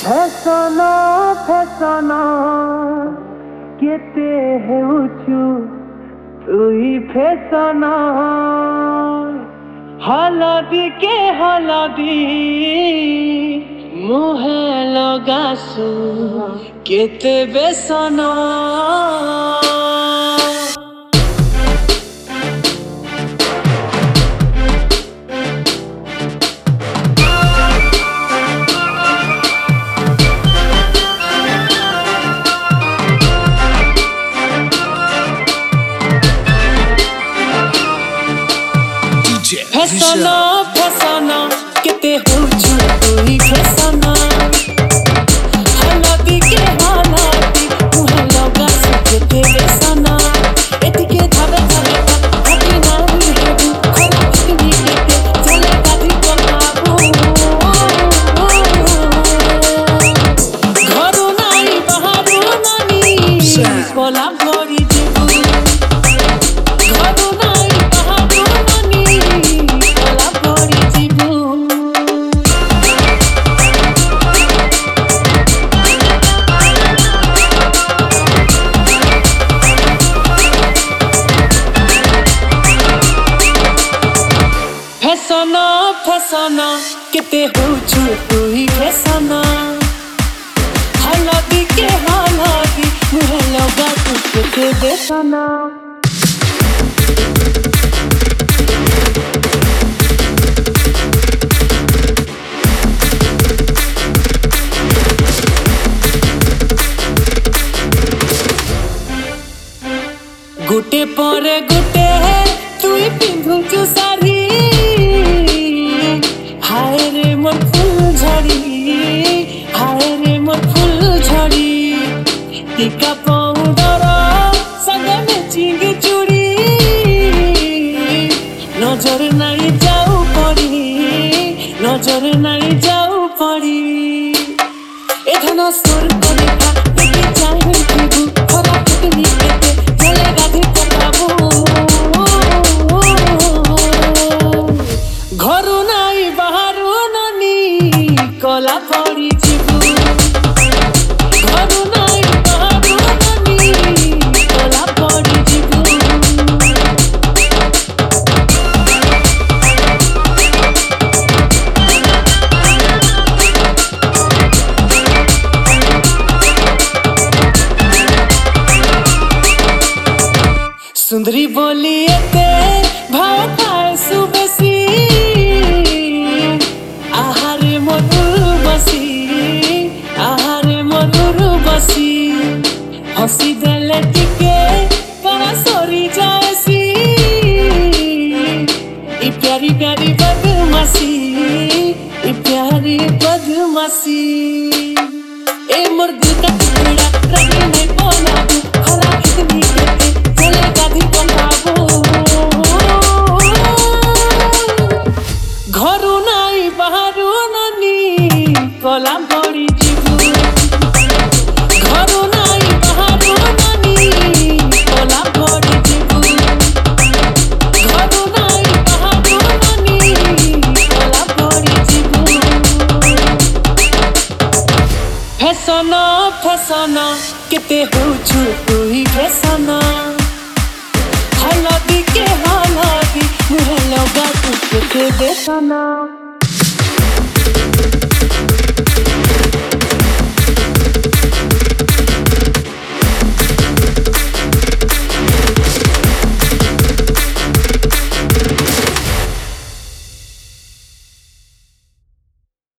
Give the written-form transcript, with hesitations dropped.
फैसना फैसना केते हेउछु तुई फैसना हलदी के हलदी मुहे लगासु केते बेसना फैसना फैसना केते होछु तुई फैसना हलदी के हलदी मुहे लगासु केते बेसना एतिके धाबे धाबे हाथी नारी हेबु खराबनी केते चले गाधी कोलाबु घरु नाई बाहरु नानी कोला भरी जीबु घरु नाई बाहरु नानी कोला भरी जीबु फैसना फैसना केते होछु तुई फैसना हलदी के हलदी मुहे लगासु केते बेसना गुटे परे गुटे तुई पिंधुचु साड़ी हाय रे मोर फूल झड़ी हाय रे मोर फूल झड़ी टीका पाउडर संग मैचिंग चूड़ी नजर नहीं जाऊ पड़ी नजर नहीं जाऊ पड़ी ए धना सुर करे का देखि चाहे जीबू खरा कितनी केते चले गाधी कोलाबू घरु नाई बाहरु नानी कोला भरी जीबू घरु नाई बाहरु नानी कोला भरी जीबू सुंदरी बोली एते भाव खाए सुबसी आहारे मधुर बसी आहारे मधुर बसी हसी देले टिके करा सरी जाएसी ई प्यारी प्यारी बदमाशी ई प्यारी बदमाशी ए मुर्गी का टुकड़ा रही नहीं बोलाबू खरा कितनी केते चले गाधी कोलाबू घरु नाई बाहरु नानी कोला भरी जीबू घरु नाई बाहरु नानी कोला भरी जीबू घरु नाई बाहरु नानी कोला भरी जीबू फैसना फैसना केते होछु तुई फैसना हलदी के हलदी मुहे लगासु केते बेसना।